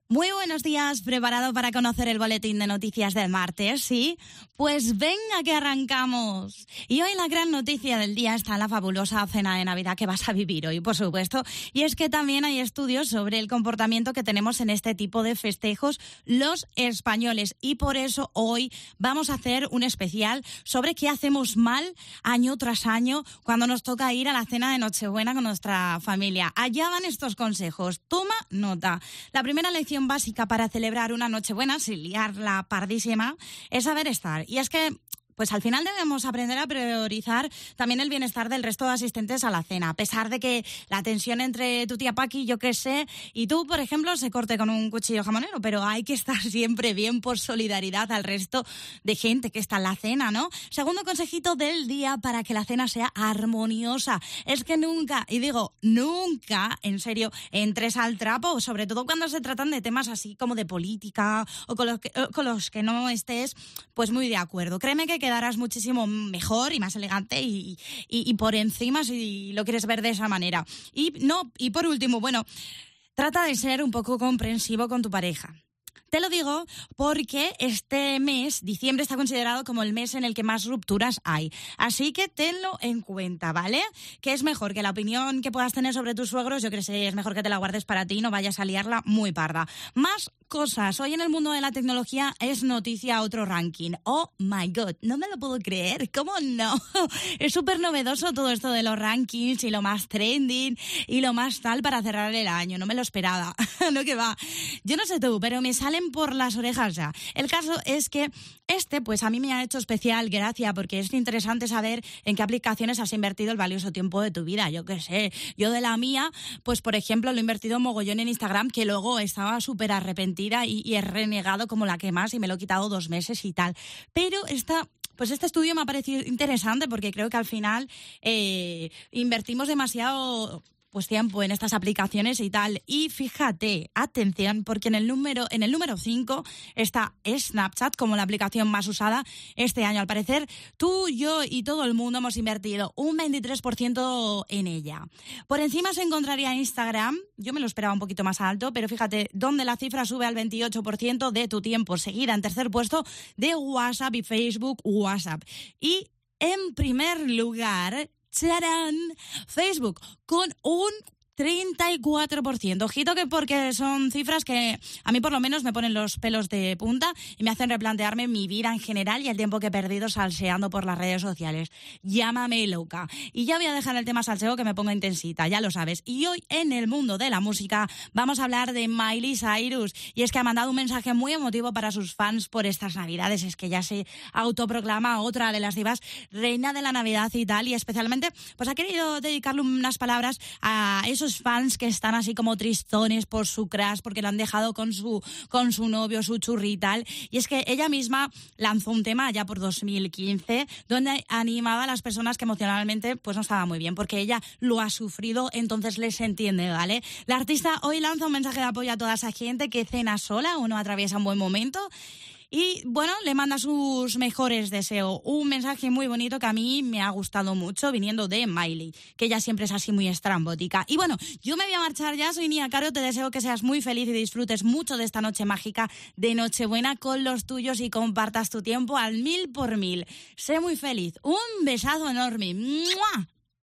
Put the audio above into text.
Muy buenos días, ¿preparado para conocer el boletín de noticias del martes? ¿Sí? Pues venga que arrancamos. Y hoy la gran noticia del día está en la fabulosa cena de Navidad que vas a vivir hoy, por supuesto. Y es que también hay estudios sobre el comportamiento que tenemos en este tipo de festejos los españoles. Y por eso hoy vamos a hacer un especial sobre qué hacemos mal año tras año cuando nos toca ir a la cena de Nochebuena con nuestra familia. Allá van estos consejos. Toma nota. La primera lección básica para celebrar una Nochebuena, sin liarla pardísima, es saber estar. Y es que pues al final debemos aprender a priorizar también el bienestar del resto de asistentes a la cena, a pesar de que la tensión entre tu tía Paqui, yo qué sé, y tú, por ejemplo, se corte con un cuchillo jamonero, pero hay que estar siempre bien por solidaridad al resto de gente que está en la cena, ¿no? Segundo consejito del día para que la cena sea armoniosa, es que nunca, y digo nunca, en serio, entres al trapo, sobre todo cuando se tratan de temas así como de política o con los que no estés pues muy de acuerdo. Créeme que quedarás muchísimo mejor y más elegante y por encima si lo quieres ver de esa manera. Y por último, bueno, trata de ser un poco comprensivo con tu pareja. Te lo digo porque este mes, diciembre, está considerado como el mes en el que más rupturas hay. Así que tenlo en cuenta, ¿vale? Que es mejor que la opinión que puedas tener sobre tus suegros, yo creo que es mejor que te la guardes para ti y no vayas a liarla muy parda. Más cosas. Hoy en el mundo de la tecnología es noticia otro ranking. Oh my God, no me lo puedo creer. ¿Cómo no? Es súper novedoso todo esto de los rankings y lo más trending y lo más tal para cerrar el año. No me lo esperaba. No que va. Yo no sé tú, pero me salen por las orejas ya. El caso es que pues a mí me ha hecho especial gracia porque es interesante saber en qué aplicaciones has invertido el valioso tiempo de tu vida. Yo qué sé, yo de la mía, pues por ejemplo lo he invertido mogollón en Instagram, que luego estaba súper arrepentida y he renegado como la que más y me lo he quitado 2 meses y tal. Pero este estudio me ha parecido interesante porque creo que al final invertimos demasiado tiempo en estas aplicaciones y tal. Y fíjate, atención, porque en el número 5 está Snapchat como la aplicación más usada este año. Al parecer, tú, yo y todo el mundo hemos invertido un 23% en ella. Por encima se encontraría Instagram, yo me lo esperaba un poquito más alto, pero fíjate, donde la cifra sube al 28% de tu tiempo, seguida en tercer puesto de WhatsApp y Facebook WhatsApp. Y en primer lugar, ¡charán!, Facebook, con un 34%. Ojito que porque son cifras que a mí por lo menos me ponen los pelos de punta y me hacen replantearme mi vida en general y el tiempo que he perdido salseando por las redes sociales. Llámame loca. Y ya voy a dejar el tema salseo que me ponga intensita, ya lo sabes. Y hoy en el mundo de la música vamos a hablar de Miley Cyrus. Y es que ha mandado un mensaje muy emotivo para sus fans por estas Navidades. Es que ya se autoproclama otra de las divas reina de la Navidad y tal. Y especialmente pues ha querido dedicarle unas palabras a esos fans que están así como tristones por su crush, porque lo han dejado con su novio, su churri y tal. Y es que ella misma lanzó un tema allá por 2015 donde animaba a las personas que emocionalmente pues no estaba muy bien, porque ella lo ha sufrido, entonces les entiende, ¿vale? La artista hoy lanza un mensaje de apoyo a toda esa gente que cena sola o no atraviesa un buen momento. Y bueno, le manda sus mejores deseos. Un mensaje muy bonito que a mí me ha gustado mucho, viniendo de Miley, que ella siempre es así muy estrambótica. Y bueno, yo me voy a marchar ya, soy Nia Caro, te deseo que seas muy feliz y disfrutes mucho de esta noche mágica de Nochebuena con los tuyos y compartas tu tiempo al 1000%. Sé muy feliz. Un besazo enorme. ¡Mua!